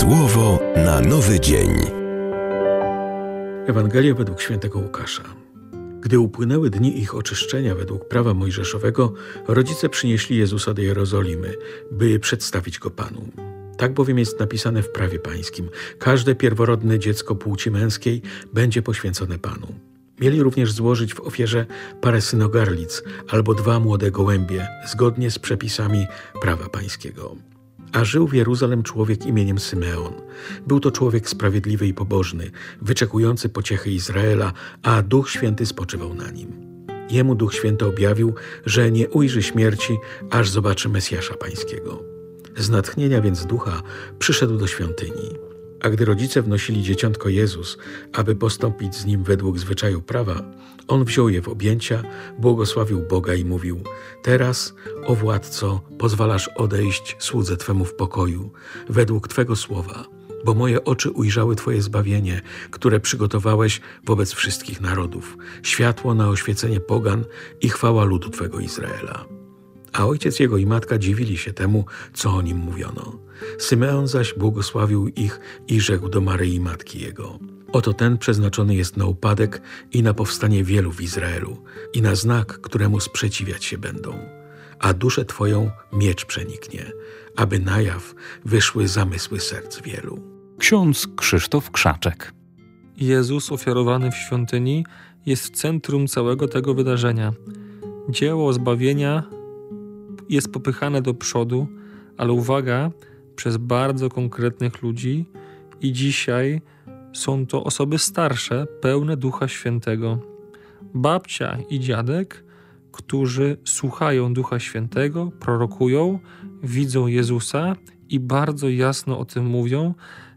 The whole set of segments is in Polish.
Słowo na nowy dzień. Ewangelia według świętego Łukasza. Gdy upłynęły dni ich oczyszczenia według prawa mojżeszowego, rodzice przynieśli Jezusa do Jerozolimy, by przedstawić Go Panu. Tak bowiem jest napisane w prawie pańskim: każde pierworodne dziecko płci męskiej będzie poświęcone Panu. Mieli również złożyć w ofierze parę synogarlic albo 2 młode gołębie, zgodnie z przepisami prawa pańskiego. A żył w Jeruzalem człowiek imieniem Symeon. Był to człowiek sprawiedliwy i pobożny, wyczekujący pociechy Izraela, a Duch Święty spoczywał na nim. Jemu Duch Święty objawił, że nie ujrzy śmierci, aż zobaczy Mesjasza pańskiego. Z natchnienia więc Ducha przyszedł do świątyni. A gdy rodzice wnosili dzieciątko Jezus, aby postąpić z nim według zwyczaju prawa, on wziął je w objęcia, błogosławił Boga i mówił: teraz, o Władco, pozwalasz odejść słudze Twemu w pokoju, według Twego słowa, bo moje oczy ujrzały Twoje zbawienie, które przygotowałeś wobec wszystkich narodów, światło na oświecenie pogan i chwała ludu Twego Izraela. A ojciec jego i matka dziwili się temu, co o nim mówiono. Symeon zaś błogosławił ich i rzekł do Maryi matki jego: oto ten przeznaczony jest na upadek i na powstanie wielu w Izraelu i na znak, któremu sprzeciwiać się będą. A duszę Twoją miecz przeniknie, aby na jaw wyszły zamysły serc wielu. Ksiądz Krzysztof Krzaczek. Jezus ofiarowany w świątyni jest w centrum całego tego wydarzenia. Dzieło zbawienia jest popychane do przodu, ale uwaga, przez bardzo konkretnych ludzi i dzisiaj są to osoby starsze, pełne Ducha Świętego. Babcia i dziadek, którzy słuchają Ducha Świętego, prorokują, widzą Jezusa i bardzo jasno o tym mówią.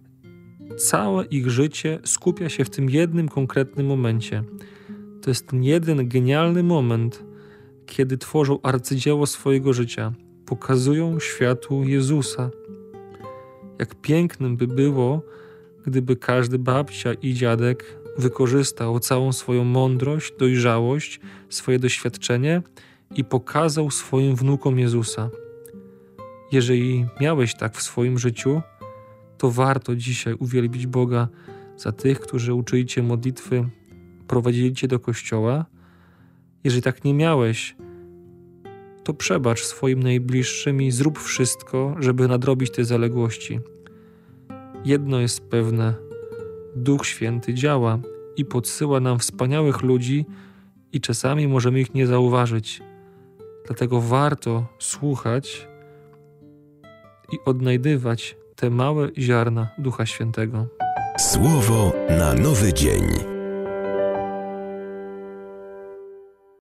Całe ich życie skupia się w tym jednym konkretnym momencie. To jest ten jeden genialny moment, kiedy tworzą arcydzieło swojego życia, pokazują światu Jezusa. Jak pięknym by było, gdyby każdy babcia i dziadek wykorzystał całą swoją mądrość, dojrzałość, swoje doświadczenie i pokazał swoim wnukom Jezusa. Jeżeli miałeś tak w swoim życiu, to warto dzisiaj uwielbić Boga za tych, którzy uczyli cię modlitwy, prowadzili cię do kościoła. Jeżeli tak nie miałeś, to przebacz swoim najbliższym i zrób wszystko, żeby nadrobić te zaległości. Jedno jest pewne: Duch Święty działa i podsyła nam wspaniałych ludzi i czasami możemy ich nie zauważyć. Dlatego warto słuchać i odnajdywać te małe ziarna Ducha Świętego. Słowo na nowy dzień.